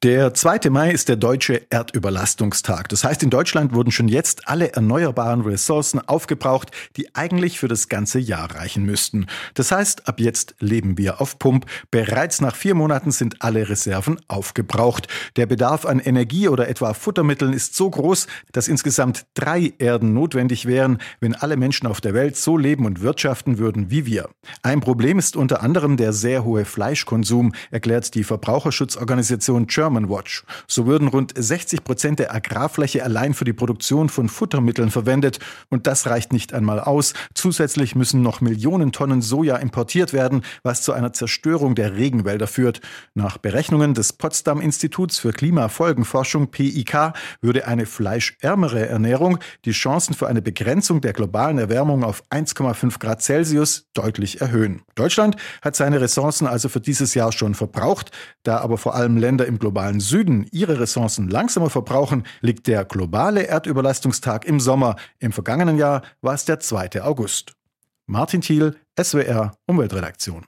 Der 2. Mai ist der deutsche Erdüberlastungstag. Das heißt, in Deutschland wurden schon jetzt alle erneuerbaren Ressourcen aufgebraucht, die eigentlich für das ganze Jahr reichen müssten. Das heißt, ab jetzt leben wir auf Pump. Bereits nach 4 Monaten sind alle Reserven aufgebraucht. Der Bedarf an Energie oder etwa Futtermitteln ist so groß, dass insgesamt 3 Erden notwendig wären, wenn alle Menschen auf der Welt so leben und wirtschaften würden wie wir. Ein Problem ist unter anderem der sehr hohe Fleischkonsum, erklärt die Verbraucherschutzorganisation German Watch. So würden rund 60% der Agrarfläche allein für die Produktion von Futtermitteln verwendet. Und das reicht nicht einmal aus. Zusätzlich müssen noch Millionen Tonnen Soja importiert werden, was zu einer Zerstörung der Regenwälder führt. Nach Berechnungen des Potsdam Instituts für Klimafolgenforschung PIK würde eine fleischärmere Ernährung die Chancen für eine Begrenzung der globalen Erwärmung auf 1,5 Grad Celsius deutlich erhöhen. Deutschland hat seine Ressourcen also für dieses Jahr schon verbraucht. Da aber vor allem Länder im globalen Süden ihre Ressourcen langsamer verbrauchen, liegt der globale Erdüberlastungstag im Sommer. Im vergangenen Jahr war es der 2. August. Martin Thiel, SWR Umweltredaktion.